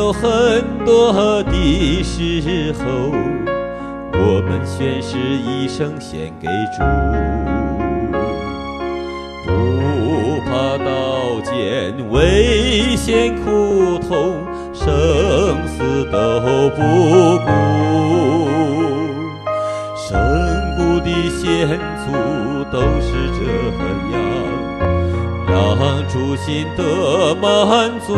有很多的时候，我们宣誓一生献给主，不怕刀剑危险苦痛，生死都不顾。神谷的先祖都是这样，让主心得满足。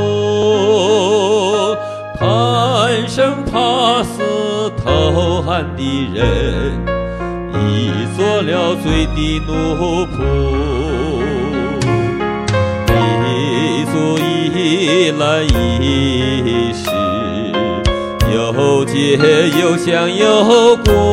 贪生怕死偷汉的人，已做了罪的奴仆。一足以来一世，有结有享有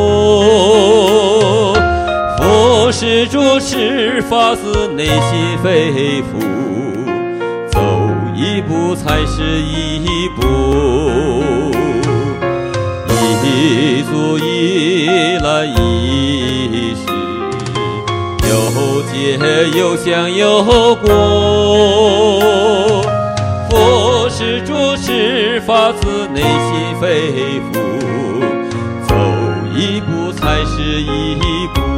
果。佛是主持法子内心肺腑，走一步才是一步。一足以来一世，有结有享有果。佛是主持法子内心肺腑，走一步才是一步。